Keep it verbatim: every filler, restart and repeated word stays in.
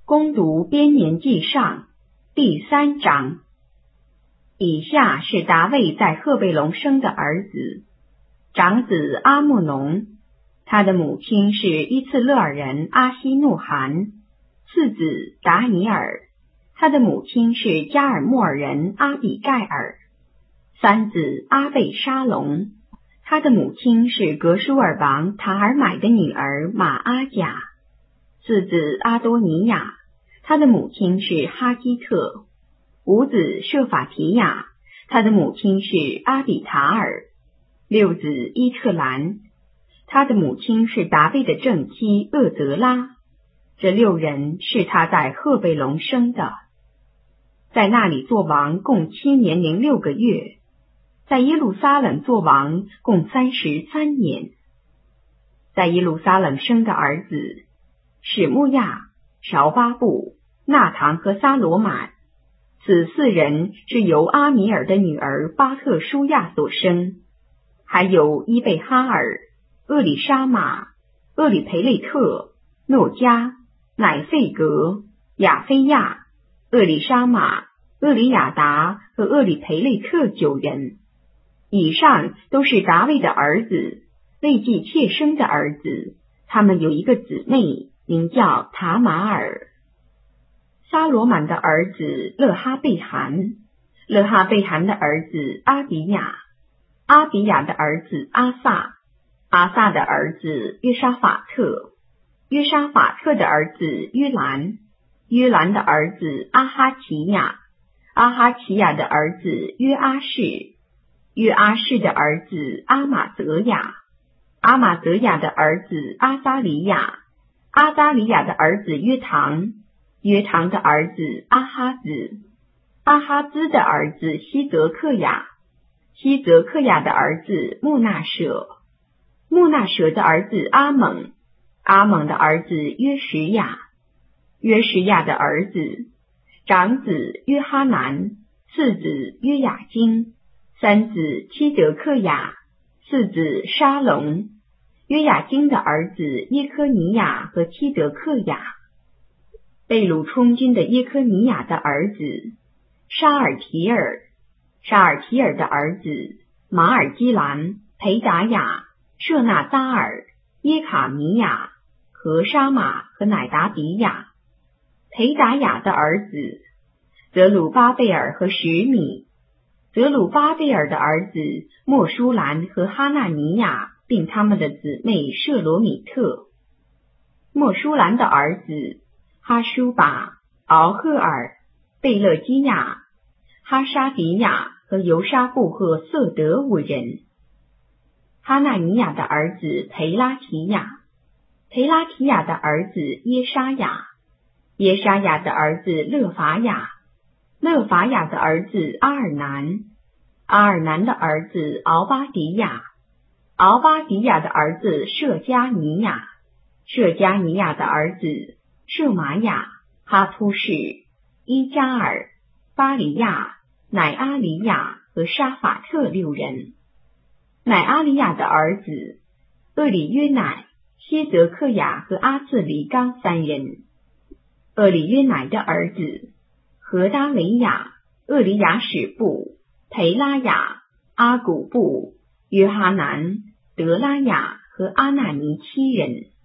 恭读编年记上第三章。以下是达味在赫贝龙生的儿子：长子阿慕农，他的母亲是伊次勒尔人阿希怒罕；次子达尼尔，他的母亲是加尔默尔人阿比盖尔；三子阿贝沙龙，他的母亲是格舒尔王塔尔买的女儿玛阿贾；四子阿多尼亚，他的母亲是哈基特；五子舍法提亚，他的母亲是阿比塔尔；六子伊特兰，他的母亲是达味的正妻厄泽拉。这六人是他在赫贝龙生的，在那里做王共七年零六个月，在耶路撒冷做王共三十三年。在耶路撒冷生的儿子史穆亚、绍巴布、纳唐和撒罗满，此四人是由阿米尔的女儿巴特舒亚所生，还有伊贝哈尔、厄里沙玛、厄里培雷特、诺加、乃费格、亚菲亚、厄里沙玛、厄里亚达和厄里培雷特九人。以上都是达味的儿子，未继妾生的儿子，他们有一个姊妹，名叫塔玛尔。撒罗满的儿子勒哈贝罕，勒哈贝罕的儿子阿比亚，阿比亚的儿子阿萨，阿萨的儿子约沙法特，约沙法特的儿子约兰，约兰的儿子阿哈奇亚，阿哈奇亚的儿子约阿士，约阿士的儿子阿玛泽亚，阿玛泽亚的儿子阿撒里亚，阿撒里亚的儿子约唐，约唐的儿子阿哈兹，阿哈兹的儿子希泽克亚，希泽克亚的儿子穆纳舍，穆纳舍的儿子阿蒙，阿蒙的儿子约什亚，约什亚的儿子长子约哈南，次子约雅金，三子基德克亚，四子沙龙，约雅金的儿子耶科尼亚和基德克亚，被掳充军的耶科尼亚的儿子沙尔提尔，沙尔提尔的儿子马尔基兰、培达雅、舍纳扎尔、耶卡米亚、和沙玛和乃达比亚，培达雅的儿子泽鲁巴贝尔和什米，泽鲁巴贝尔的儿子莫舒兰和哈纳尼亚，并他们的姊妹舍罗米特。莫舒兰的儿子哈舒巴、敖赫尔、贝勒基亚、哈沙迪亚和尤沙布和色德五人。哈纳尼亚的儿子培拉提亚，培拉提亚的儿子耶沙雅，耶沙雅的儿子勒法雅，勒法雅的儿子阿尔南，阿尔南的儿子敖巴迪亚，敖巴迪亚的儿子舍加尼亚，舍加尼亚的儿子舍玛雅、哈突士、伊加尔、巴里亚、乃阿里亚和沙法特六人。乃阿里亚的儿子厄里约乃、谢泽克雅和阿次里刚三人。厄里约乃的儿子何达雷亚、厄里雅史布、培拉雅、阿古布、约哈南、德拉雅和阿纳尼七人。